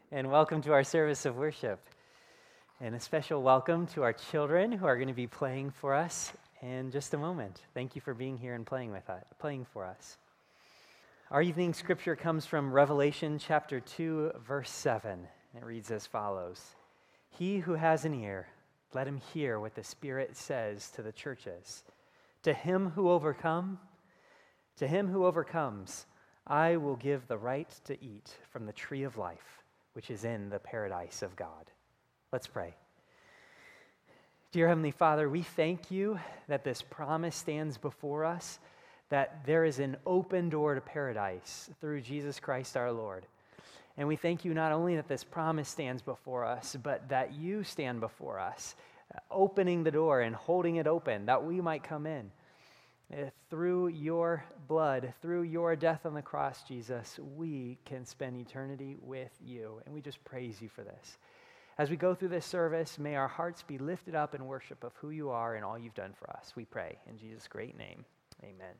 and welcome to our service of worship. And a special welcome to our children who are going to be playing for us in just a moment. Thank you for being here and playing for us. Our evening scripture comes from Revelation chapter 2, verse 7. It reads as follows: "He who has an ear, let him hear what the Spirit says to the churches. To him who overcomes, I will give the right to eat from the tree of life, which is in the paradise of God." Let's pray. Dear Heavenly Father, we thank you that this promise stands before us, that there is an open door to paradise through Jesus Christ our Lord. And we thank you not only that this promise stands before us, but that you stand before us, opening the door and holding it open, that we might come in. Through your blood, through your death on the cross, Jesus, we can spend eternity with you. And we just praise you for this. As we go through this service, may our hearts be lifted up in worship of who you are and all you've done for us. We pray in Jesus' great name. Amen.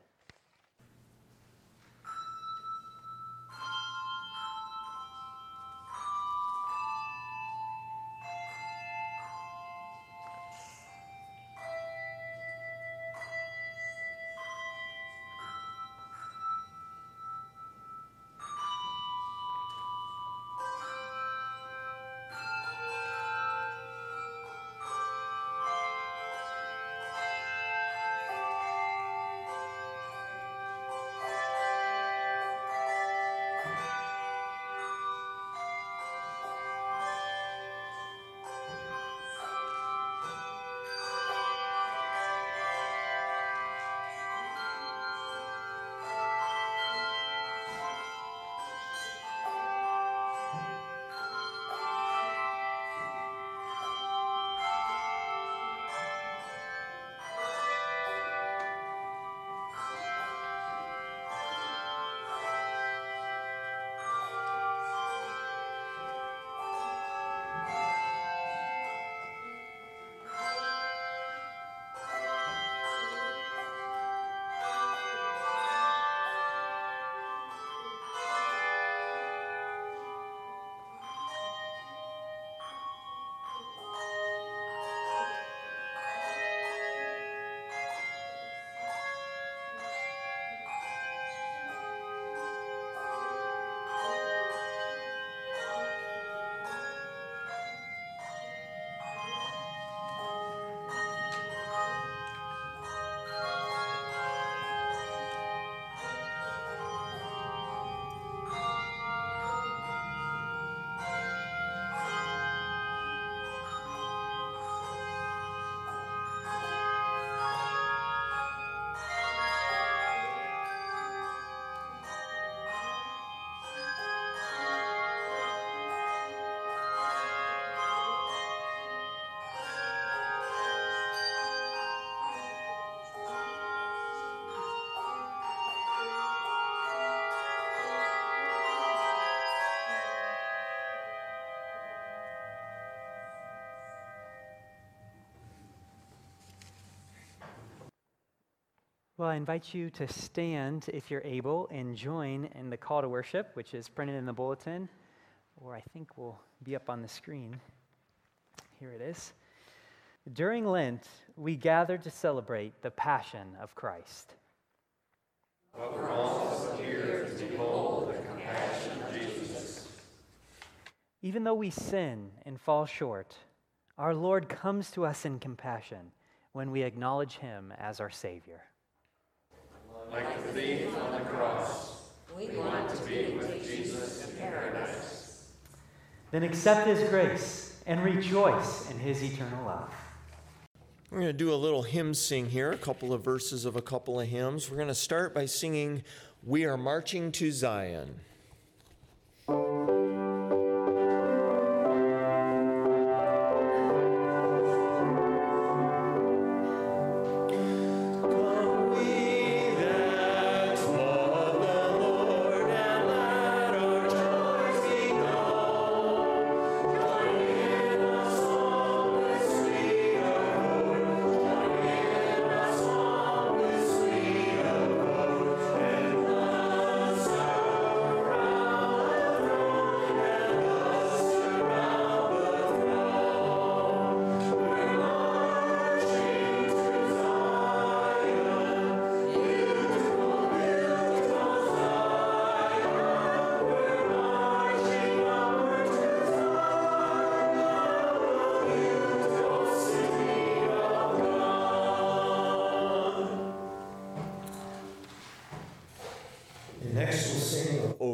Well, I invite you to stand if you're able and join in the call to worship, which is printed in the bulletin, or I think will be up on the screen. Here it is. During Lent, we gather to celebrate the Passion of Christ. But we're also here to behold the compassion of Jesus. Even though we sin and fall short, our Lord comes to us in compassion when we acknowledge him as our Savior. Like the thief on the cross, we want to be with Jesus in paradise. Then accept his grace and rejoice in his eternal love. We're going to do a little hymn sing here, a couple of verses of a couple of hymns. We're going to start by singing, "We Are Marching to Zion."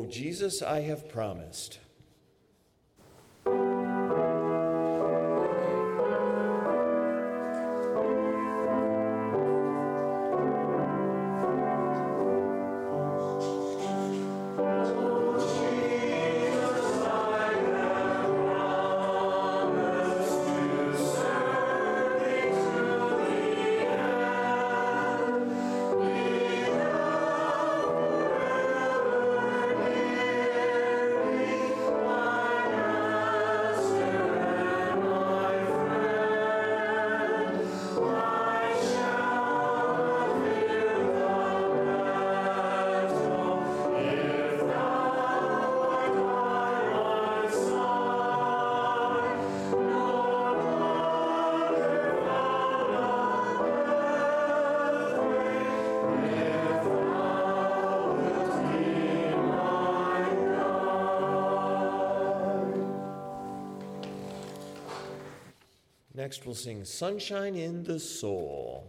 Jesus, I have promised. Next, we'll sing Sunshine in the Soul.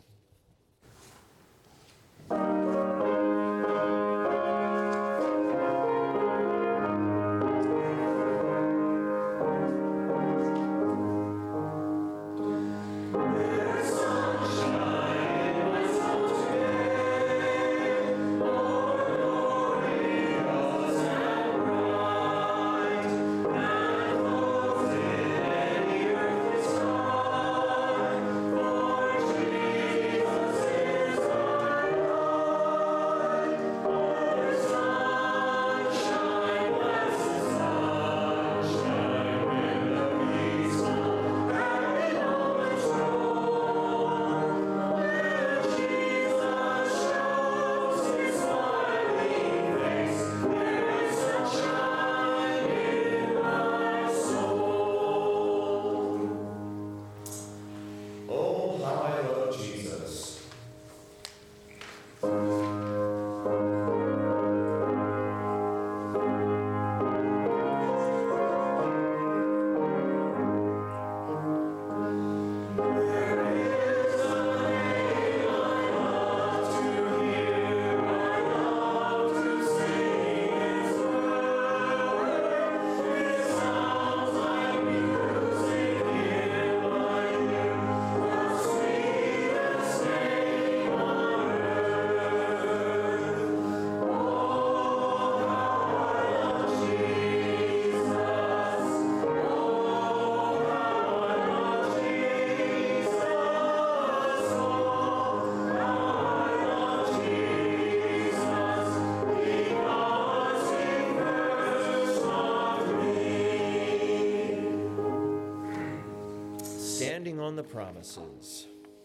Standing on the Promises.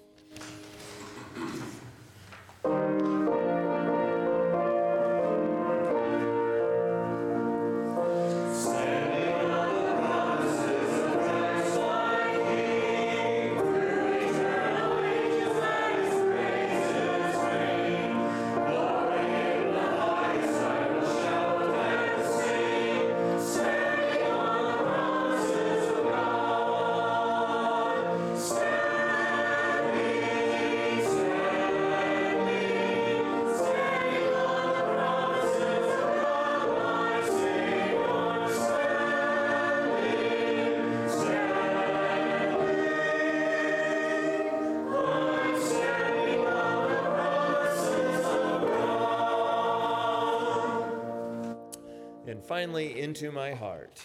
And finally, Into My Heart.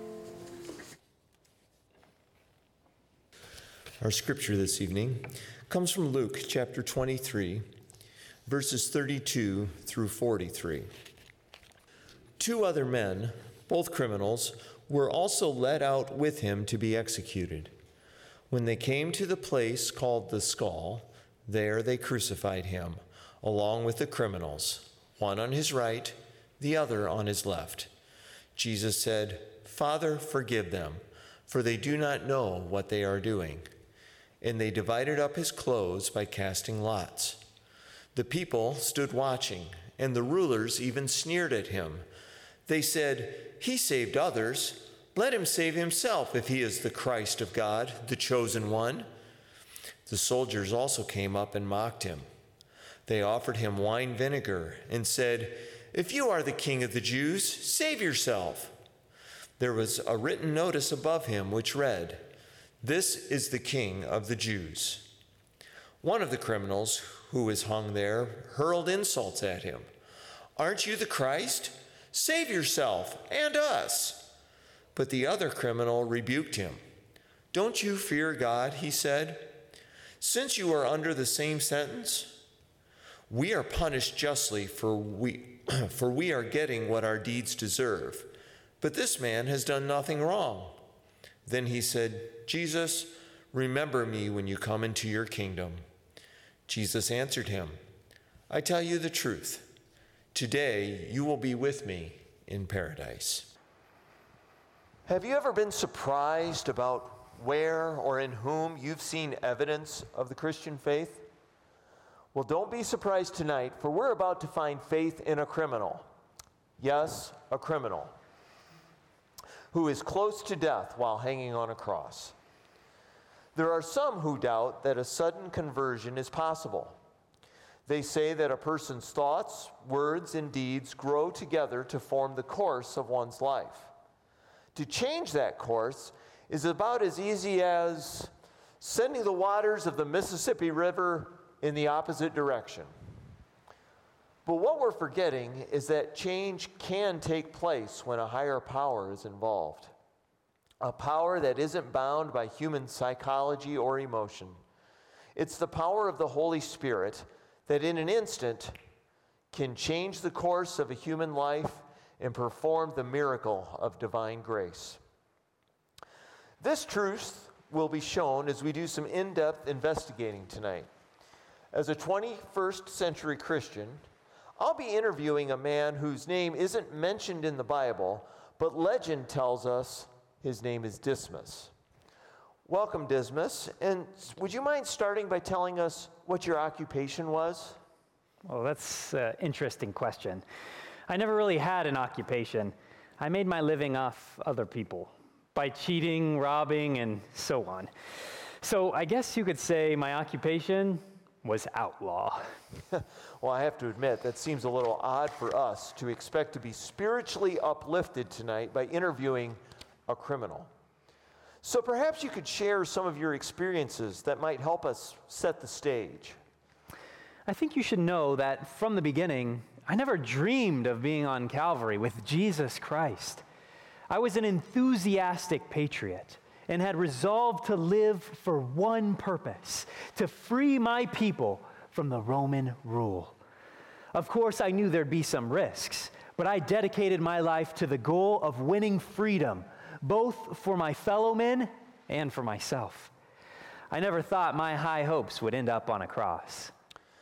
Our scripture this evening comes from Luke chapter 23, verses 32 through 43. 2 other men, both criminals, were also led out with him to be executed. When they came to the place called the Skull, there they crucified him, along with the criminals, one on his right, the other on his left. Jesus said, "Father, forgive them, for they do not know what they are doing." And they divided up his clothes by casting lots. The people stood watching, and the rulers even sneered at him. They said, "He saved others. Let him save himself if he is the Christ of God, the chosen one." The soldiers also came up and mocked him. They offered him wine vinegar and said, "If you are the king of the Jews, save yourself." There was a written notice above him which read, "This is the King of the Jews." One of the criminals who was hung there hurled insults at him. "Aren't you the Christ? Save yourself and us." But the other criminal rebuked him. "Don't you fear God," he said, "since you are under the same sentence? We are punished justly, for we are getting what our deeds deserve. But this man has done nothing wrong." Then he said, "Jesus, remember me when you come into your kingdom." Jesus answered him, "I tell you the truth. Today you will be with me in paradise." Have you ever been surprised about where or in whom you've seen evidence of the Christian faith? Well, don't be surprised tonight, for we're about to find faith in a criminal. Yes, a criminal who is close to death while hanging on a cross. There are some who doubt that a sudden conversion is possible. They say that a person's thoughts, words, and deeds grow together to form the course of one's life. To change that course is about as easy as sending the waters of the Mississippi River in the opposite direction. But what we're forgetting is that change can take place when a higher power is involved. A power that isn't bound by human psychology or emotion. It's the power of the Holy Spirit that in an instant can change the course of a human life and perform the miracle of divine grace. This truth will be shown as we do some in-depth investigating tonight. As a 21st century Christian, I'll be interviewing a man whose name isn't mentioned in the Bible, but legend tells us his name is Dismas. Welcome, Dismas. And would you mind starting by telling us what your occupation was? Well, that's an interesting question. I never really had an occupation. I made my living off other people by cheating, robbing, and so on. So I guess you could say my occupation was outlaw. Well, I have to admit, that seems a little odd for us to expect to be spiritually uplifted tonight by interviewing a criminal. So perhaps you could share some of your experiences that might help us set the stage. I think you should know that from the beginning, I never dreamed of being on Calvary with Jesus Christ. I was an enthusiastic patriot and had resolved to live for one purpose, to free my people from the Roman rule. Of course, I knew there'd be some risks, but I dedicated my life to the goal of winning freedom, both for my fellow men and for myself. I never thought my high hopes would end up on a cross.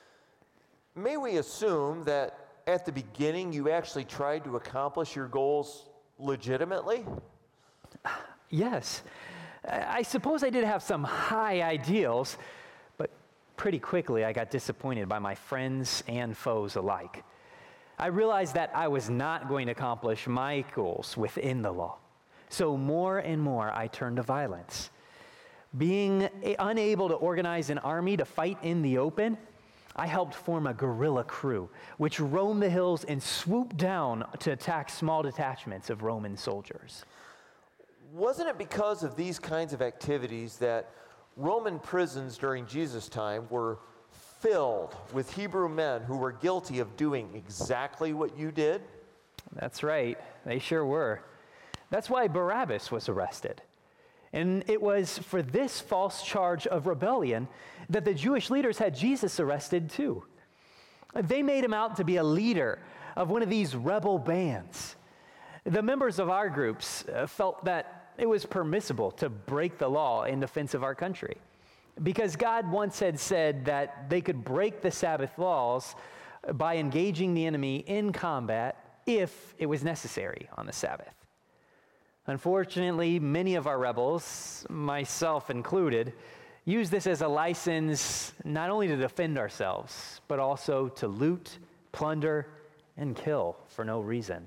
May we assume that at the beginning you actually tried to accomplish your goals legitimately? Yes. I suppose I did have some high ideals, but pretty quickly I got disappointed by my friends and foes alike. I realized that I was not going to accomplish my goals within the law. So more and more I turned to violence. Being unable to organize an army to fight in the open, I helped form a guerrilla crew, which roamed the hills and swooped down to attack small detachments of Roman soldiers. Wasn't it because of these kinds of activities that Roman prisons during Jesus' time were filled with Hebrew men who were guilty of doing exactly what you did? That's right. They sure were. That's why Barabbas was arrested. And it was for this false charge of rebellion that the Jewish leaders had Jesus arrested too. They made him out to be a leader of one of these rebel bands. The members of our groups felt that it was permissible to break the law in defense of our country, because God once had said that they could break the Sabbath laws by engaging the enemy in combat if it was necessary on the Sabbath. Unfortunately, many of our rebels, myself included, use this as a license not only to defend ourselves, but also to loot, plunder, and kill for no reason.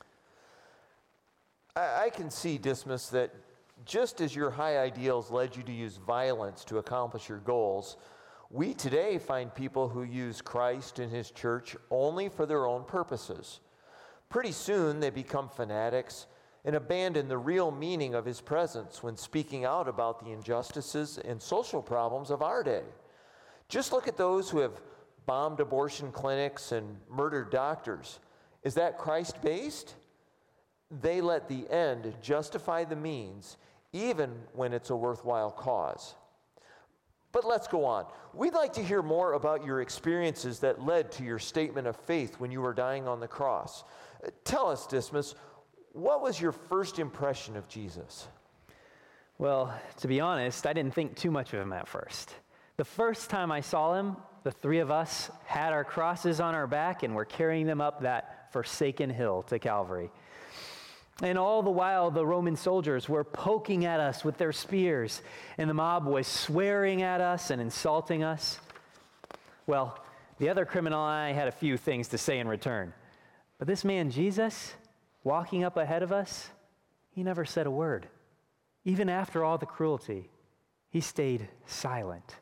I can see, Dismas, that just as your high ideals led you to use violence to accomplish your goals, we today find people who use Christ and his church only for their own purposes. Pretty soon they become fanatics and abandon the real meaning of his presence when speaking out about the injustices and social problems of our day. Just look at those who have bombed abortion clinics and murdered doctors. Is that Christ-based? They let the end justify the means, even when it's a worthwhile cause. But let's go on. We'd like to hear more about your experiences that led to your statement of faith when you were dying on the cross. Tell us, Dismas, what was your first impression of Jesus? Well, to be honest, I didn't think too much of him at first. The first time I saw him, the three of us had our crosses on our back and were carrying them up that forsaken hill to Calvary. And all the while, the Roman soldiers were poking at us with their spears, and the mob was swearing at us and insulting us. Well, the other criminal and I had a few things to say in return. But this man, Jesus, walking up ahead of us, he never said a word. Even after all the cruelty, he stayed silent.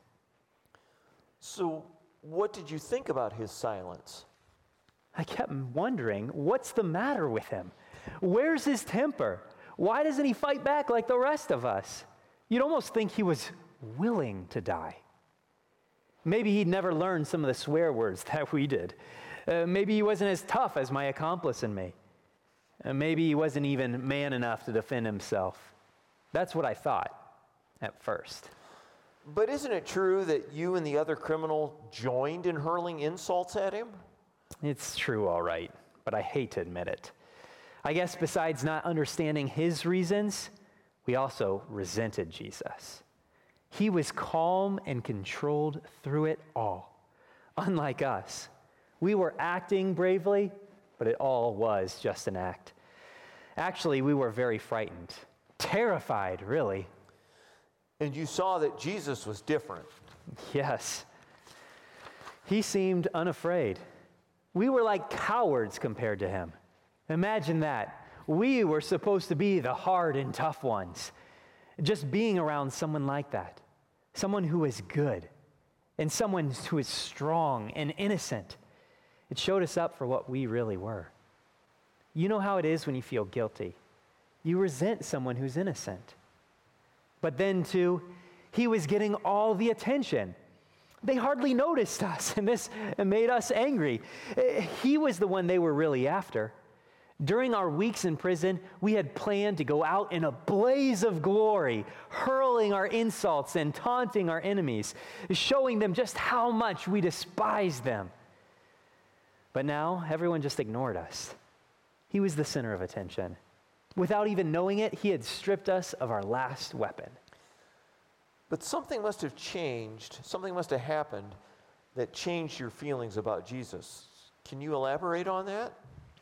So, what did you think about his silence? I kept wondering, what's the matter with him? Where's his temper? Why doesn't he fight back like the rest of us? You'd almost think he was willing to die. Maybe he'd never learned some of the swear words that we did. Maybe he wasn't as tough as my accomplice and me. Maybe he wasn't even man enough to defend himself. That's what I thought at first. But isn't it true that you and the other criminal joined in hurling insults at him? It's true, all right, but I hate to admit it. I guess besides not understanding his reasons, we also resented Jesus. He was calm and controlled through it all. Unlike us, we were acting bravely, but it all was just an act. Actually, we were very frightened, terrified, really. And you saw that Jesus was different. Yes. He seemed unafraid. We were like cowards compared to him. Imagine that. We were supposed to be the hard and tough ones. Just being around someone like that, someone who is good, and someone who is strong and innocent, it showed us up for what we really were. You know how it is when you feel guilty. You resent someone who's innocent. But then, too, he was getting all the attention. They hardly noticed us, and this made us angry. He was the one they were really after. During our weeks in prison, we had planned to go out in a blaze of glory, hurling our insults and taunting our enemies, showing them just how much we despised them. But now, everyone just ignored us. He was the center of attention. Without even knowing it, he had stripped us of our last weapon. But something must have changed, something must have happened that changed your feelings about Jesus. Can you elaborate on that?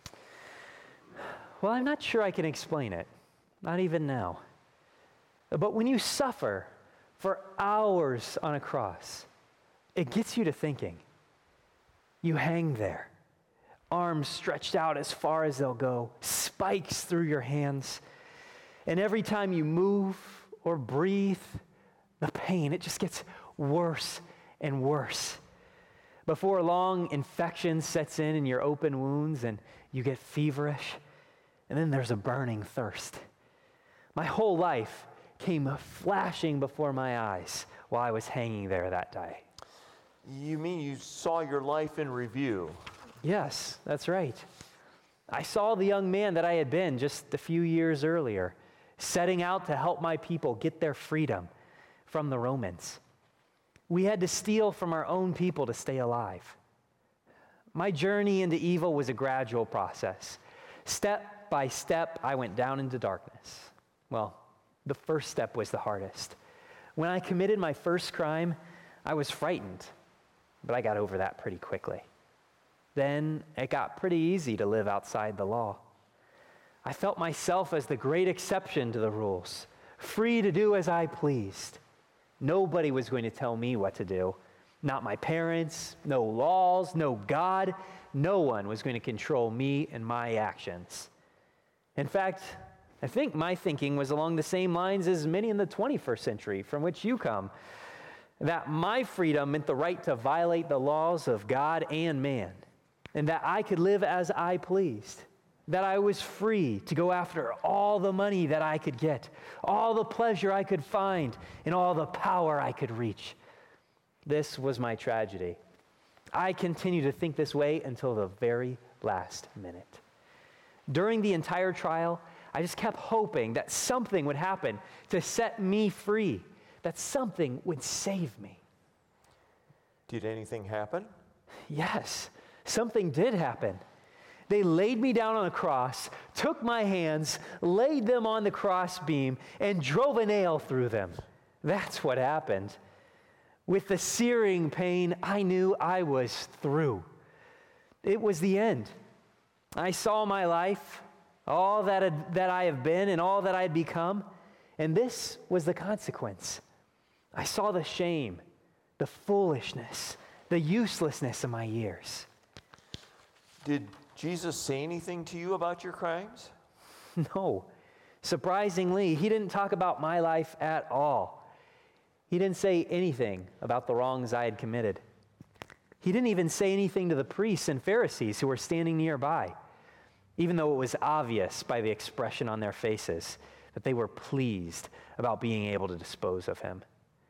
Well, I'm not sure I can explain it, not even now. But when you suffer for hours on a cross, it gets you to thinking. You hang there, arms stretched out as far as they'll go, spikes through your hands, and every time you move or breathe, the pain, it just gets worse and worse. Before long, infection sets in your open wounds, and you get feverish. And then there's a burning thirst. My whole life came flashing before my eyes while I was hanging there that day. You mean you saw your life in review? Yes, that's right. I saw the young man that I had been just a few years earlier, setting out to help my people get their freedom from the Romans. We had to steal from our own people to stay alive. My journey into evil was a gradual process. Step by step, I went down into darkness. Well, the first step was the hardest. When I committed my first crime, I was frightened, but I got over that pretty quickly. Then it got pretty easy to live outside the law. I felt myself as the great exception to the rules, free to do as I pleased. Nobody was going to tell me what to do. Not my parents, no laws, no God. No one was going to control me and my actions. In fact, I think my thinking was along the same lines as many in the 21st century from which you come, that my freedom meant the right to violate the laws of God and man, and that I could live as I pleased, that I was free to go after all the money that I could get, all the pleasure I could find, and all the power I could reach. This was my tragedy. I continued to think this way until the very last minute. During the entire trial, I just kept hoping that something would happen to set me free, that something would save me. Did anything happen? Yes, something did happen. They laid me down on a cross, took my hands, laid them on the crossbeam, and drove a nail through them. That's what happened. With the searing pain, I knew I was through. It was the end. I saw my life, all that I have been and all that I had become, and this was the consequence. I saw the shame, the foolishness, the uselessness of my years. Did Jesus say anything to you about your crimes? No. Surprisingly, he didn't talk about my life at all. He didn't say anything about the wrongs I had committed. He didn't even say anything to the priests and Pharisees who were standing nearby, even though it was obvious by the expression on their faces that they were pleased about being able to dispose of him.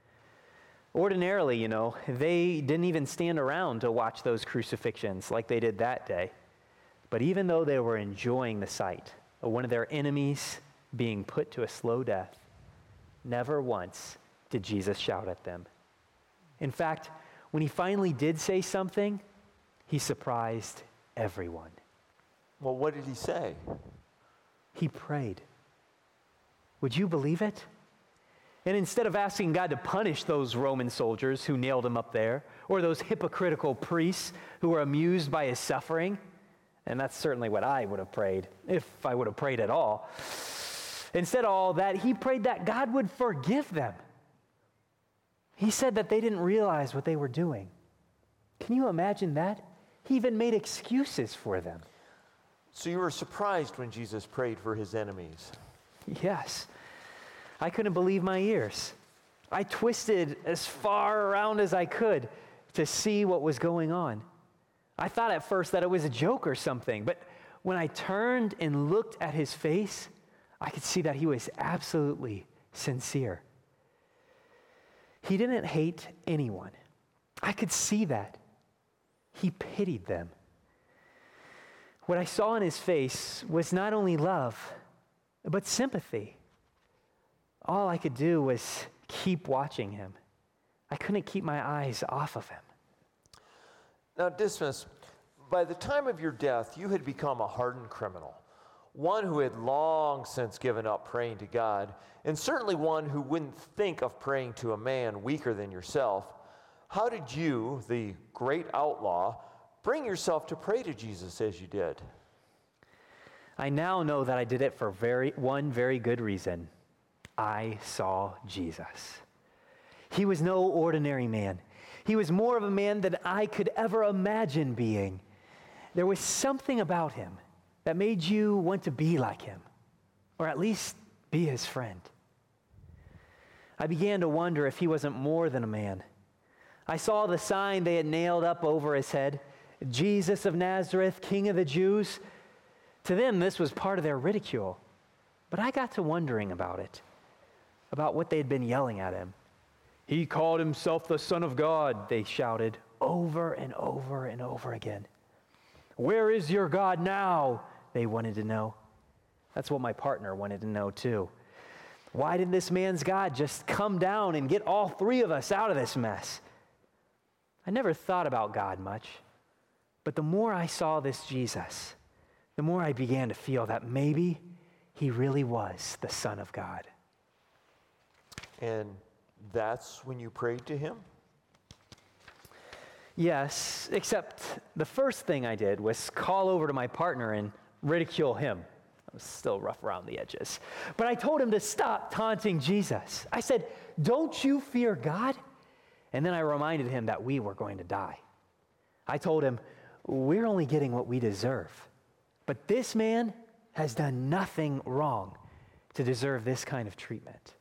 Ordinarily, they didn't even stand around to watch those crucifixions like they did that day. But even though they were enjoying the sight of one of their enemies being put to a slow death, never once did Jesus shout at them. In fact, when he finally did say something, he surprised everyone. Well, what did he say? He prayed. Would you believe it? And instead of asking God to punish those Roman soldiers who nailed him up there, or those hypocritical priests who were amused by his suffering, and that's certainly what I would have prayed, if I would have prayed at all. Instead of all that, he prayed that God would forgive them. He said that they didn't realize what they were doing. Can you imagine that? He even made excuses for them. So you were surprised when Jesus prayed for his enemies? Yes. I couldn't believe my ears. I twisted as far around as I could to see what was going on. I thought at first that it was a joke or something, but when I turned and looked at his face, I could see that he was absolutely sincere. He didn't hate anyone. I could see that. He pitied them. What I saw in his face was not only love, but sympathy. All I could do was keep watching him. I couldn't keep my eyes off of him. Now, Dismas, by the time of your death, you had become a hardened criminal, one who had long since given up praying to God, and certainly one who wouldn't think of praying to a man weaker than yourself. How did you, the great outlaw, bring yourself to pray to Jesus as you did? I now know that I did it for one very good reason. I saw Jesus. He was no ordinary man. He was more of a man than I could ever imagine being. There was something about him that made you want to be like him, or at least be his friend. I began to wonder if he wasn't more than a man. I saw the sign they had nailed up over his head, Jesus of Nazareth, King of the Jews. To them, this was part of their ridicule. But I got to wondering about it, about what they'd been yelling at him. He called himself the Son of God, they shouted over and over and over again. Where is your God now? They wanted to know. That's what my partner wanted to know too. Why did this man's God just come down and get all three of us out of this mess? I never thought about God much, but the more I saw this Jesus, the more I began to feel that maybe he really was the Son of God. And that's when you prayed to him? Yes, except the first thing I did was call over to my partner and ridicule him. I was still rough around the edges. But I told him to stop taunting Jesus. I said, "Don't you fear God?" And then I reminded him that we were going to die. I told him, "We're only getting what we deserve. But this man has done nothing wrong to deserve this kind of treatment."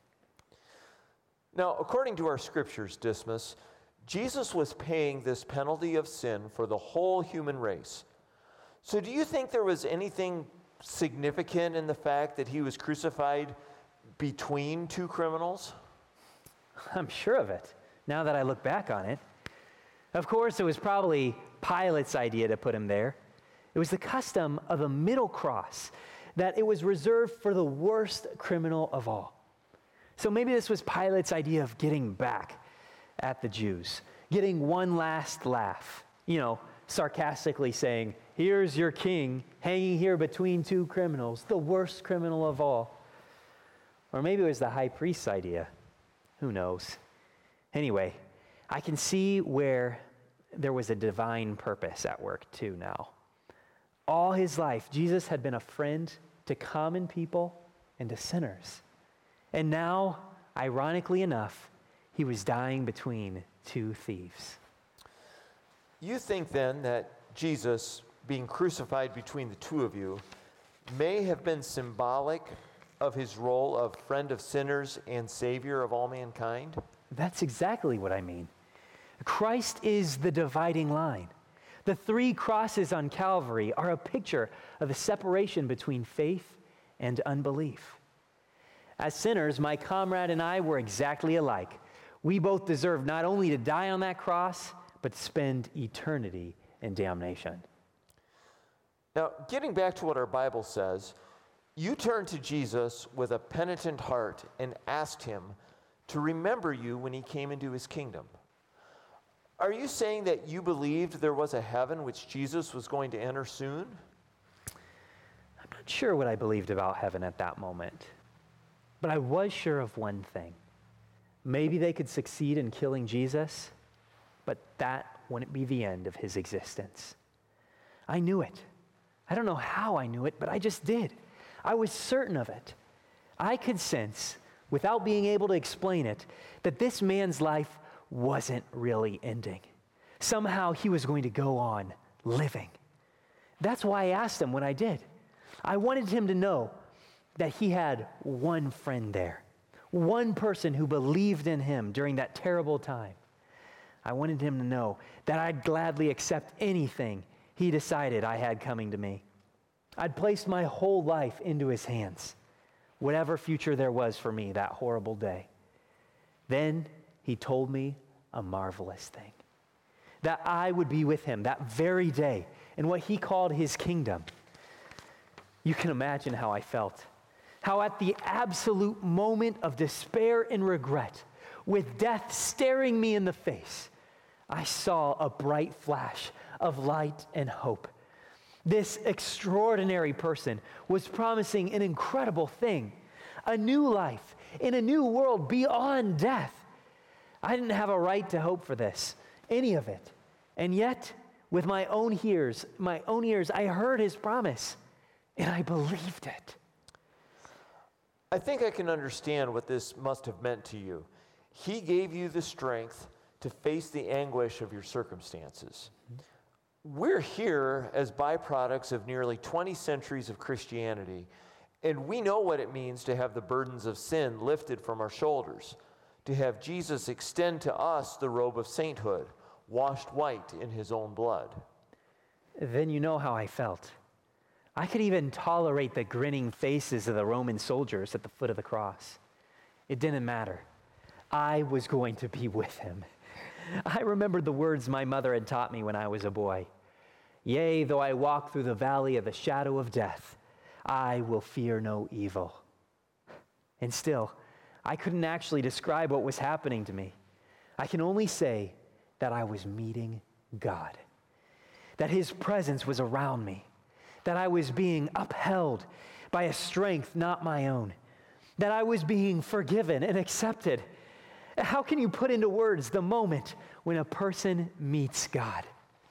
Now, according to our scriptures, Dismas, Jesus was paying this penalty of sin for the whole human race. So do you think there was anything significant in the fact that he was crucified between two criminals? I'm sure of it, now that I look back on it. Of course, it was probably Pilate's idea to put him there. It was the custom of a middle cross, that it was reserved for the worst criminal of all. So maybe this was Pilate's idea of getting back at the Jews, getting one last laugh, sarcastically saying, "Here's your king hanging here between two criminals, the worst criminal of all." Or maybe it was the high priest's idea. Who knows? Anyway, I can see where there was a divine purpose at work too now. All his life, Jesus had been a friend to common people and to sinners. And now, ironically enough, he was dying between two thieves. You think then that Jesus, being crucified between the two of you, may have been symbolic of his role of friend of sinners and savior of all mankind? That's exactly what I mean. Christ is the dividing line. The three crosses on Calvary are a picture of the separation between faith and unbelief. As sinners, my comrade and I were exactly alike. We both deserved not only to die on that cross, but to spend eternity in damnation. Now, getting back to what our Bible says, you turned to Jesus with a penitent heart and asked him to remember you when he came into his kingdom. Are you saying that you believed there was a heaven which Jesus was going to enter soon? I'm not sure what I believed about heaven at that moment, but I was sure of one thing. Maybe they could succeed in killing Jesus, but that wouldn't be the end of his existence. I knew it. I don't know how I knew it, but I just did. I was certain of it. I could sense, without being able to explain it, that this man's life wasn't really ending. Somehow he was going to go on living. That's why I asked him when I did. I wanted him to know that he had one friend there, one person who believed in him during that terrible time. I wanted him to know that I'd gladly accept anything he decided I had coming to me. I'd placed my whole life into his hands, whatever future there was for me that horrible day. Then he told me a marvelous thing, that I would be with him that very day in what he called his kingdom. You can imagine how I felt. How at the absolute moment of despair and regret, with death staring me in the face, I saw a bright flash of light and hope. This extraordinary person was promising an incredible thing, a new life in a new world beyond death. I didn't have a right to hope for this, any of it. And yet, with my own ears, I heard his promise, and I believed it. I think I can understand what this must have meant to you. He gave you the strength to face the anguish of your circumstances. We're here as byproducts of nearly 20 centuries of Christianity, and we know what it means to have the burdens of sin lifted from our shoulders, to have Jesus extend to us the robe of sainthood, washed white in his own blood. Then you know how I felt. I could even tolerate the grinning faces of the Roman soldiers at the foot of the cross. It didn't matter. I was going to be with him. I remembered the words my mother had taught me when I was a boy. Yea, though I walk through the valley of the shadow of death, I will fear no evil. And still, I couldn't actually describe what was happening to me. I can only say that I was meeting God, that his presence was around me, that I was being upheld by a strength not my own, that I was being forgiven and accepted. How can you put into words the moment when a person meets God?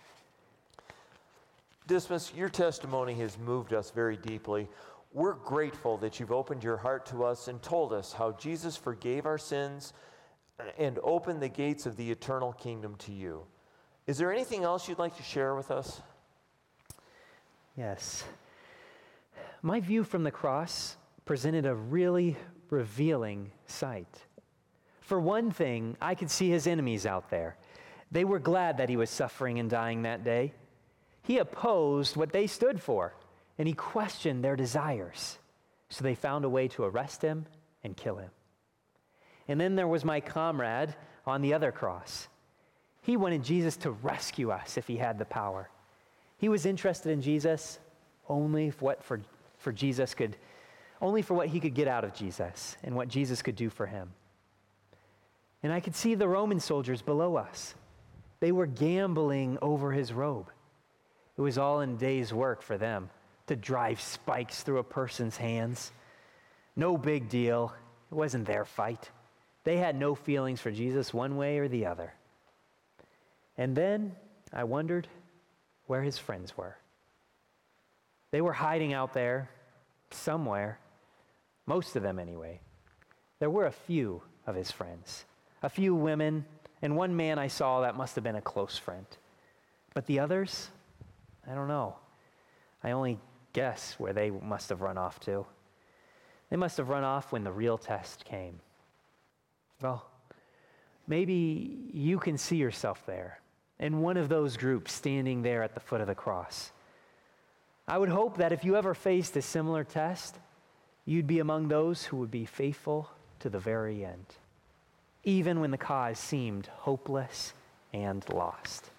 Dismas, your testimony has moved us very deeply. We're grateful that you've opened your heart to us and told us how Jesus forgave our sins and opened the gates of the eternal kingdom to you. Is there anything else you'd like to share with us? Yes. My view from the cross presented a really revealing sight. For one thing, I could see his enemies out there. They were glad that he was suffering and dying that day. He opposed what they stood for, and he questioned their desires. So they found a way to arrest him and kill him. And then there was my comrade on the other cross. He wanted Jesus to rescue us if he had the power. He was interested in Jesus only for what he could get out of Jesus and what Jesus could do for him. And I could see the Roman soldiers below us. They were gambling over his robe. It was all in a day's work for them to drive spikes through a person's hands. No big deal. It wasn't their fight. They had no feelings for Jesus one way or the other. And then I wondered where his friends were. They were hiding out there somewhere, most of them anyway. There were a few of his friends, a few women, and one man I saw that must have been a close friend. But the others, I don't know. I only guess where they must have run off to. They must have run off when the real test came. Well, maybe you can see yourself there, in one of those groups standing there at the foot of the cross. I would hope that if you ever faced a similar test, you'd be among those who would be faithful to the very end, even when the cause seemed hopeless and lost.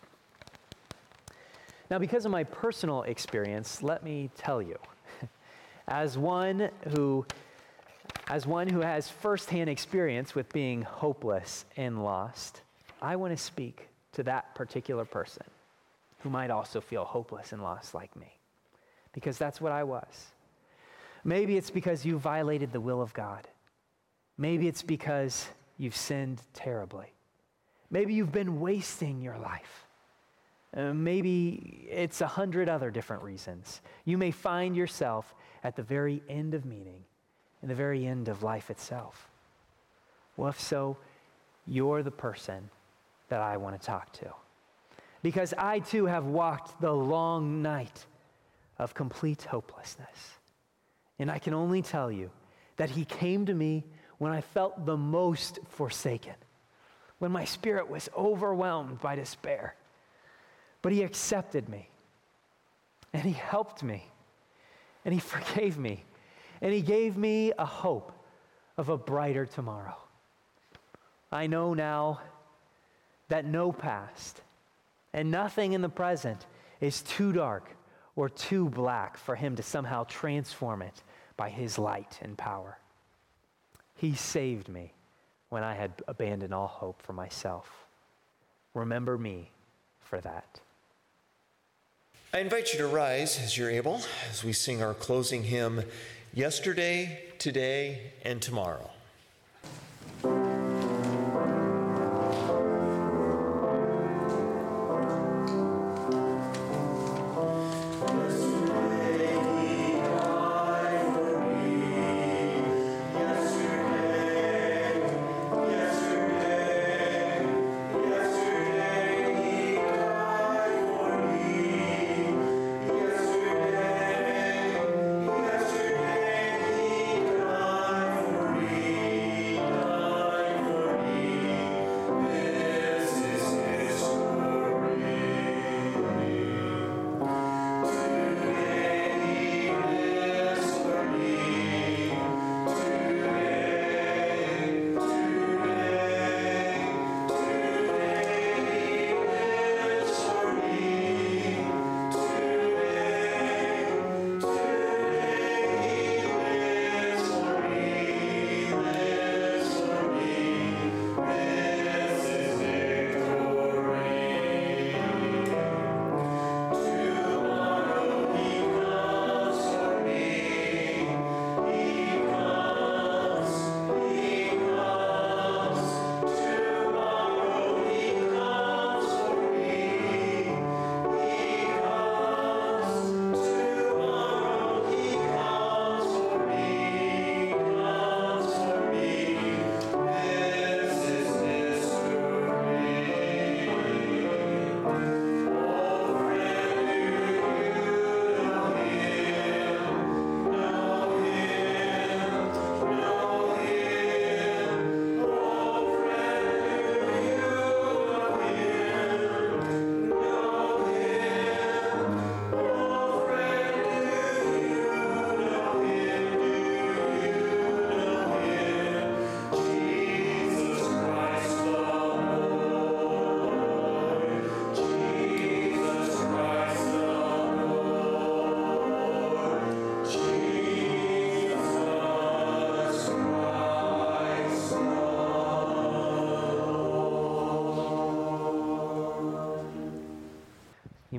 Now, because of my personal experience, let me tell you, as one who has firsthand experience with being hopeless and lost, I want to speak to that particular person who might also feel hopeless and lost like me, because that's what I was. Maybe it's because you violated the will of God. Maybe it's because you've sinned terribly. Maybe you've been wasting your life. Maybe it's 100 other different reasons. You may find yourself at the very end of meaning, in the very end of life itself. Well, if so, you're the person that I want to talk to. Because I too have walked the long night of complete hopelessness. And I can only tell you that he came to me when I felt the most forsaken, when my spirit was overwhelmed by despair. But he accepted me, and he helped me, and he forgave me, and he gave me a hope of a brighter tomorrow. I know now that no past and nothing in the present is too dark or too black for him to somehow transform it by his light and power. He saved me when I had abandoned all hope for myself. Remember me for that. I invite you to rise as you're able as we sing our closing hymn, Yesterday, Today, and Tomorrow.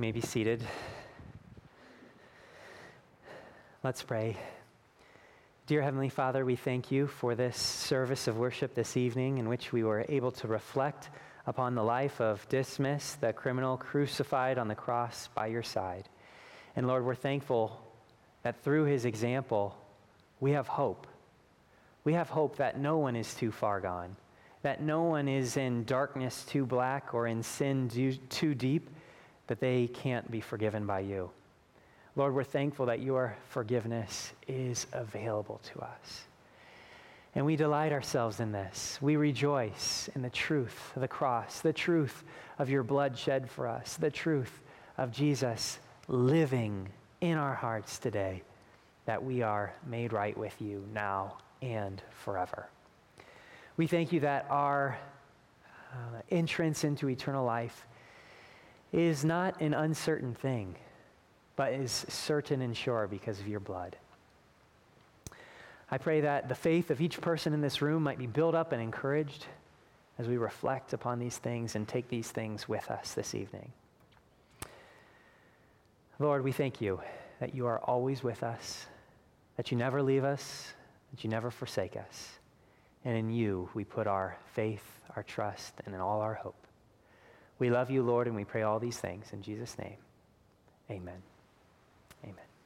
may be seated. Let's pray. Dear Heavenly Father, we thank you for this service of worship this evening in which we were able to reflect upon the life of Dismas, the criminal crucified on the cross by your side. And Lord, we're thankful that through his example, we have hope. We have hope that no one is too far gone, that no one is in darkness too black or in sin too deep, that they can't be forgiven by you. Lord, we're thankful that your forgiveness is available to us. And we delight ourselves in this. We rejoice in the truth of the cross, the truth of your blood shed for us, the truth of Jesus living in our hearts today, that we are made right with you now and forever. We thank you that our entrance into eternal life is not an uncertain thing, but is certain and sure because of your blood. I pray that the faith of each person in this room might be built up and encouraged as we reflect upon these things and take these things with us this evening. Lord, we thank you that you are always with us, that you never leave us, that you never forsake us. And in you we put our faith, our trust, and in all our hope. We love you, Lord, and we pray all these things in Jesus' name. Amen. Amen.